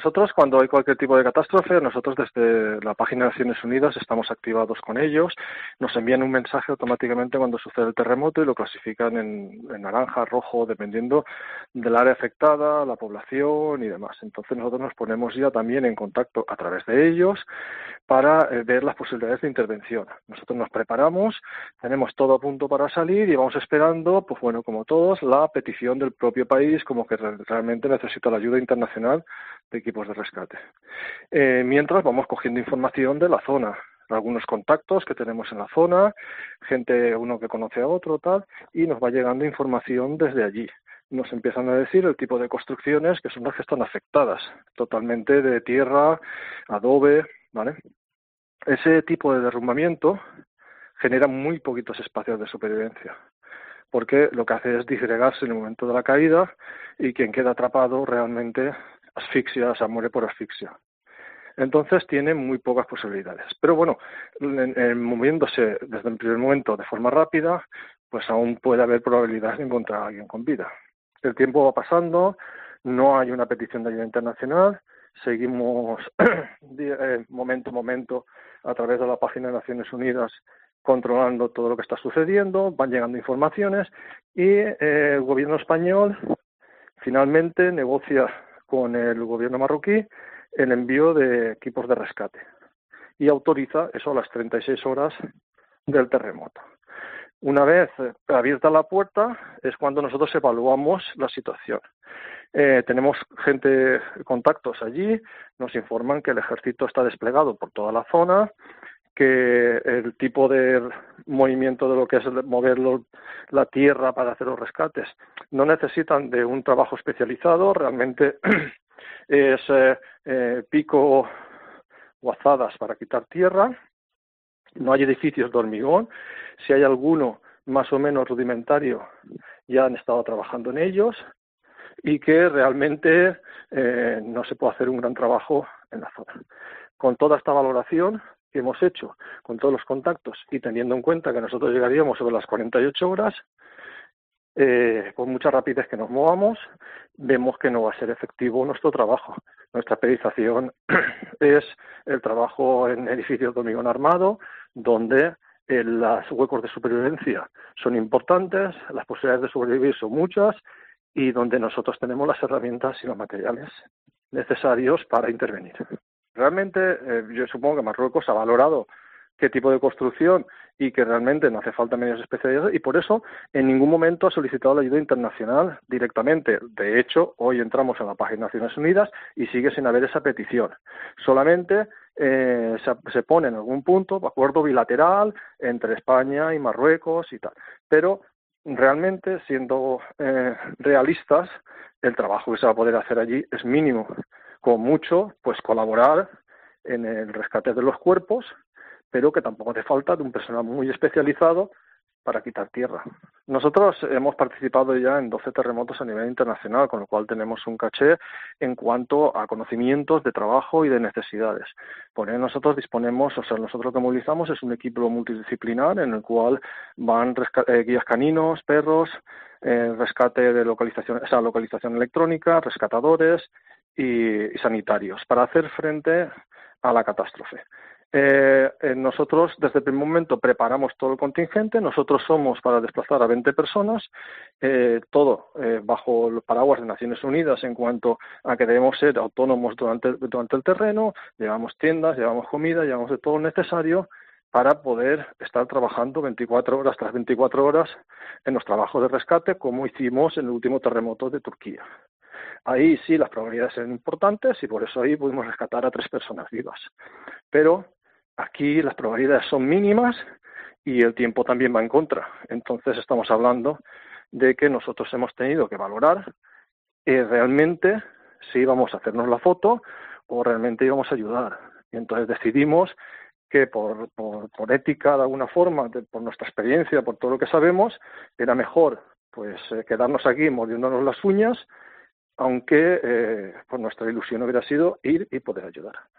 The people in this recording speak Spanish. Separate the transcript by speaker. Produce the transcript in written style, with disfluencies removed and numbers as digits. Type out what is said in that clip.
Speaker 1: nosotros cuando hay cualquier tipo de catástrofe, nosotros desde la página de Naciones Unidas estamos activados con ellos, nos envían un mensaje automáticamente cuando sucede el terremoto y lo clasifican en naranja, rojo, dependiendo del área afectada, la población y demás. Entonces nosotros nos ponemos ya también en contacto a través de ellos para ver las posibilidades de intervención. Nosotros nos preparamos, tenemos todo a punto para salir y vamos esperando, pues bueno, como todos, la petición del propio país como que realmente necesita la ayuda internacional de equipos de rescate. Mientras vamos cogiendo información de la zona, algunos contactos que tenemos en la zona, gente, uno que conoce a otro, tal, y nos va llegando información desde allí. Nos empiezan a decir el tipo de construcciones que son las que están afectadas, totalmente de tierra, adobe, ¿vale? Ese tipo de derrumbamiento genera muy poquitos espacios de supervivencia, porque lo que hace es disgregarse en el momento de la caída y quien queda atrapado realmente asfixia, o sea, muere por asfixia. Entonces tiene muy pocas posibilidades. Pero bueno, moviéndose desde el primer momento de forma rápida, pues aún puede haber probabilidades de encontrar a alguien con vida. El tiempo va pasando, no hay una petición de ayuda internacional, seguimos momento a momento a través de la página de Naciones Unidas controlando todo lo que está sucediendo, van llegando informaciones y el gobierno español finalmente negocia con el gobierno marroquí el envío de equipos de rescate y autoriza eso a las 36 horas del terremoto. Una vez abierta la puerta es cuando nosotros evaluamos la situación. Tenemos contactos allí, nos informan que el ejército está desplegado por toda la zona, que el tipo de movimiento de lo que es mover la tierra para hacer los rescates no necesitan de un trabajo especializado, realmente es pico o azadas para quitar tierra, no hay edificios de hormigón, si hay alguno más o menos rudimentario ya han estado trabajando en ellos y que realmente no se puede hacer un gran trabajo en la zona. Con toda esta valoración que hemos hecho, con todos los contactos y teniendo en cuenta que nosotros llegaríamos sobre las 48 horas, con mucha rapidez que nos movamos, vemos que no va a ser efectivo nuestro trabajo. Nuestra periodización es el trabajo en edificios de hormigón armado, donde los huecos de supervivencia son importantes, las posibilidades de sobrevivir son muchas y donde nosotros tenemos las herramientas y los materiales necesarios para intervenir. Realmente yo supongo que Marruecos ha valorado qué tipo de construcción y que realmente no hace falta medios especializados y por eso en ningún momento ha solicitado la ayuda internacional directamente. De hecho, hoy entramos en la página de Naciones Unidas y sigue sin haber esa petición. Solamente se pone en algún punto acuerdo bilateral entre España y Marruecos y tal. Pero realmente, siendo realistas, el trabajo que se va a poder hacer allí es mínimo. Con mucho, pues colaborar en el rescate de los cuerpos, pero que tampoco hace falta de un personal muy especializado para quitar tierra. Nosotros hemos participado ya en 12 terremotos a nivel internacional, con lo cual tenemos un caché en cuanto a conocimientos de trabajo y de necesidades. Por ello nosotros disponemos, o sea, nosotros lo que movilizamos es un equipo multidisciplinar en el cual van guías caninos, perros, rescate de localización, o sea, localización electrónica, rescatadores y sanitarios para hacer frente a la catástrofe. Nosotros desde el primer momento preparamos todo el contingente, nosotros somos para desplazar a 20 personas, todo bajo el paraguas de Naciones Unidas en cuanto a que debemos ser autónomos durante el terreno, llevamos tiendas, llevamos comida, llevamos de todo lo necesario para poder estar trabajando 24 horas tras 24 horas en los trabajos de rescate como hicimos en el último terremoto de Turquía. Ahí sí las probabilidades eran importantes y por eso ahí pudimos rescatar a 3 personas vivas. Pero aquí las probabilidades son mínimas y el tiempo también va en contra. Entonces estamos hablando de que nosotros hemos tenido que valorar realmente si íbamos a hacernos la foto o realmente íbamos a ayudar. Y entonces decidimos que por ética de alguna forma, por nuestra experiencia, por todo lo que sabemos, era mejor pues quedarnos aquí mordiéndonos las uñas, aunque pues nuestra ilusión hubiera sido ir y poder ayudar.